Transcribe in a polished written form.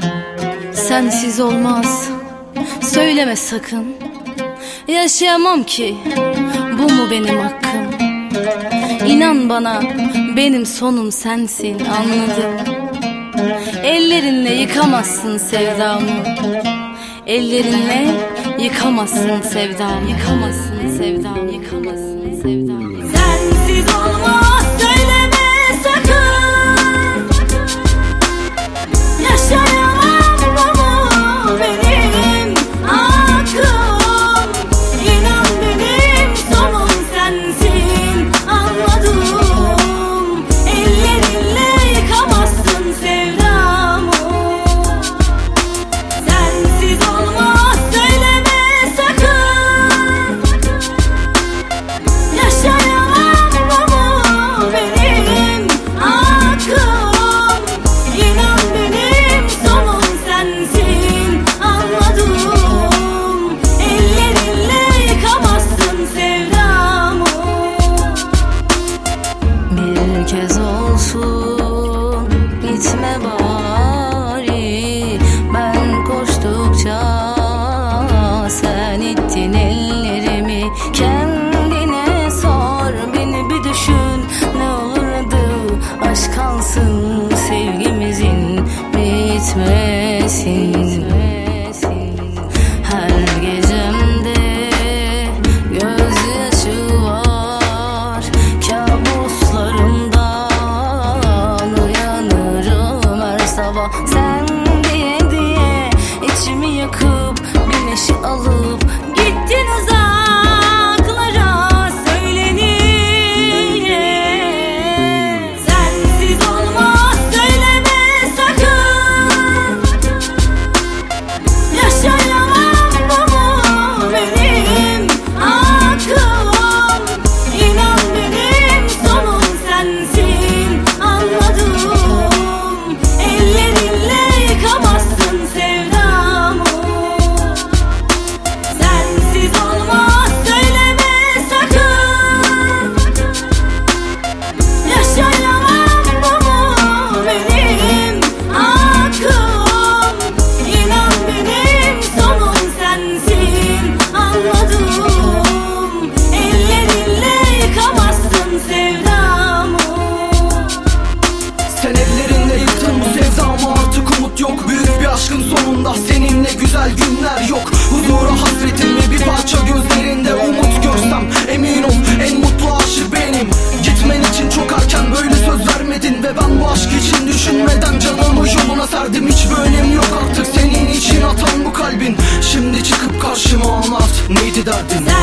Sensiz olmaz, söyleme sakın. Yaşayamam ki, bu mu benim hakkım? İnan bana, benim sonum sensin, anladım. Ellerinle yıkamazsın sevdamı. Ellerinle yıkamazsın sevdamı. Yıkamazsın sevdamı. Yıkamazsın sevdamı. Sensiz olmaz, söyleme sakın. Yaşayamam, bu mu benim hakkım? İnan benim sonum sensin, anladım. Ellerinle yıkamazsın sevdamı. Sensiz olmaz, söyleme sakın. Yaşayamam, bu mu benim hakkım? İnan benim sonum sensin, anladım. Ellerinle yıkamazsın sevdamı. Bir kez olsun gitme bari. Ben koştukça sen ittin ellerimi. Kendine sor, beni bir düşün. Ne olurdu aşk kalsın, sevgimizin bitmesin. Her gecemde gözyaşı var. Kabuslarımdan uyanırım her sabah. Sen diye içimi yakıp güneşi alıp gittin uzaklara, söyleniye. Sensiz olmaz, söyleme sakın. Yaşayamam, bu mu benim hakkım? İnan benim sonum sensin, anladım. Ellerinle yıkamazsın sevdamı. Sensiz olmaz, söyleme sakın. Yaşayamam, bu mu benim hakkım? İnan benim sonum sensin, anladım. Ellerinle yıkamazsın sevdamı. Sen ellerinle yıktın bu sevdamı, artık umut yok. Büyük bir aşkın sonunda seninle güzel günler yok. Huzura hasretim ve bir parça gözlerinde umut görsem, emin ol en mutlu aşık benim. Gitmen için çok erken böyle söz vermedin ve ben bu aşk için düşünmeden canımı yoluna serdim. Hiçbir önemi yok artık senin için atan bu kalbin. Şimdi çıkıp karşıma anlat, neydi derdin?